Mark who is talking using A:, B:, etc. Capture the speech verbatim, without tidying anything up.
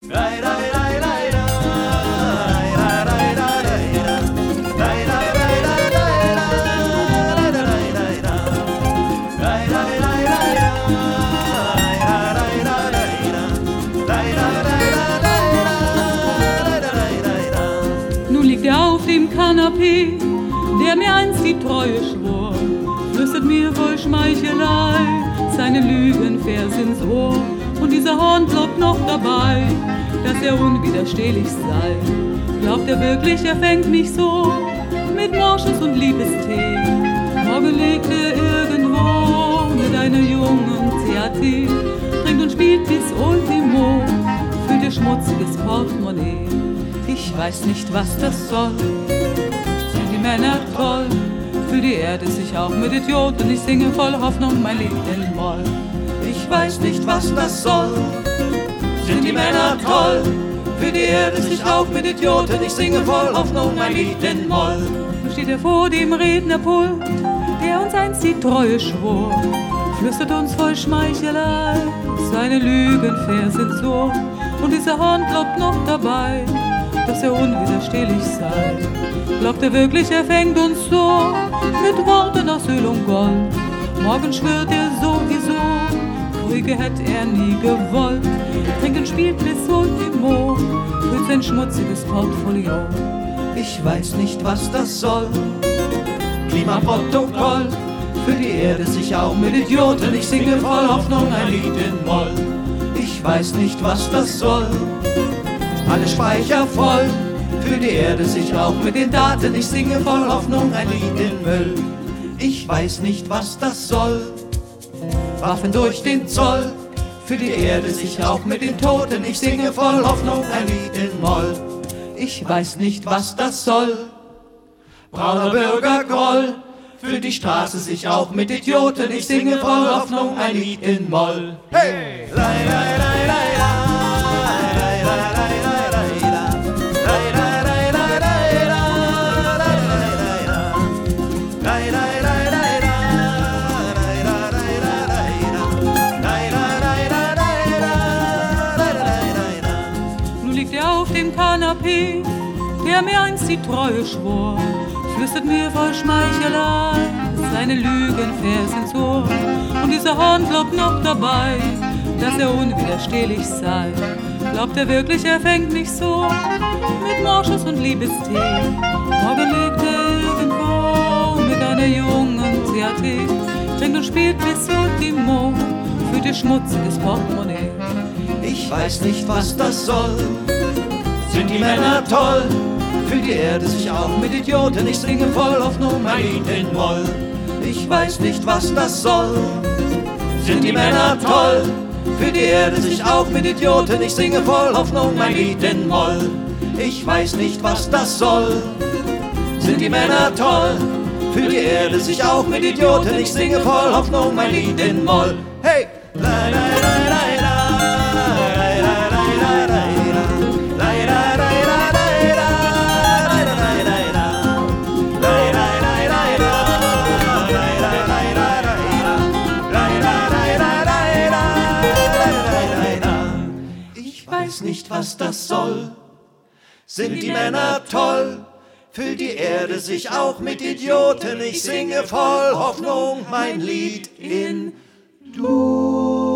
A: Nun liegt er auf dem Kanapee, der mir einst die Treue schwor, flüstert mir voll Schmeichelei seine Lügenvers ins Ohr. Und dieser Horn glaubt noch dabei, dass er unwiderstehlich sei. Glaubt er wirklich, er fängt mich so mit Morsches und Liebestee? Morgen liegt er irgendwo mit einer jungen C A T, trinkt und spielt bis Ultimo, füllt ihr schmutziges Portemonnaie. Ich weiß nicht, was das soll. Sind die Männer toll? Für die Erde sich auch mit Idioten. Ich singe voll Hoffnung mein Lied in Moll. Ich weiß nicht, was das soll. Sind die Männer toll? Für die Erde sich auch mit Idioten. Ich singe voll Hoffnung mein Lied in Moll. Nun steht er vor dem Rednerpult, der uns einst die Treue schwor, flüstert uns voll Schmeichelei seine Lügenvers ins Ohr. Und dieser Horn glaubt noch dabei, dass er unwiderstehlich sei. Glaubt er wirklich, er fängt uns so mit Worten aus Öl und Gold? Morgen schwört er sowieso, Krüge hätte er nie gewollt. Trinken spielt bis Ultimo, für sein schmutziges Portfolio. Ich weiß nicht, was das soll. Klimaprotokoll, für die Erde sich auch mit Idioten. Ich singe voll Hoffnung ein Lied in Moll. Ich weiß nicht, was das soll. Alle Speicher voll, für die Erde sich auch mit den Daten. Ich singe voll Hoffnung ein Lied in Müll. Ich weiß nicht, was das soll. Waffen durch den Zoll, für die Erde sich auch mit den Toten. Ich singe voll Hoffnung ein Lied in Moll. Ich weiß nicht, was das soll. Brauner Bürgergroll, für die Straße sich auch mit Idioten. Ich singe voll Hoffnung ein Lied in Moll. Hey! Lai, lai, lai, lai, lai. Auf dem Kanapee, der mir einst die Treue schwor, flüstert mir voll Schmeichelei seine Lügenvers ins Ohr. Und dieser Horn glaubt noch dabei, dass er unwiderstehlich sei. Glaubt er wirklich, er fängt mich so mit Morsches und Liebestee? Morgen liegt er irgendwo mit einer jungen C A T, trinkt und spielt bis Ultimo, fühlt ihr schmutziges Portemonnaie. Ich weiß nicht, was das soll. Sind die Männer toll? Für die Erde sich auch mit Idioten. Ich singe voll Hoffnung mein Lied in Moll. Ich weiß nicht, was das soll. Sind die Männer toll? Für die Erde sich auch mit Idioten. Ich singe voll Hoffnung mein Lied in Moll. Ich weiß nicht, was das soll. Sind die Männer toll? Für die Erde sich auch mit Idioten. Ich singe voll Hoffnung mein Lied in Moll. Hey! La, la, la, la, la. Nicht, was das soll. Sind die Männer toll? Füllt die Erde sich auch mit Idioten? Ich singe voll Hoffnung mein Lied in Du.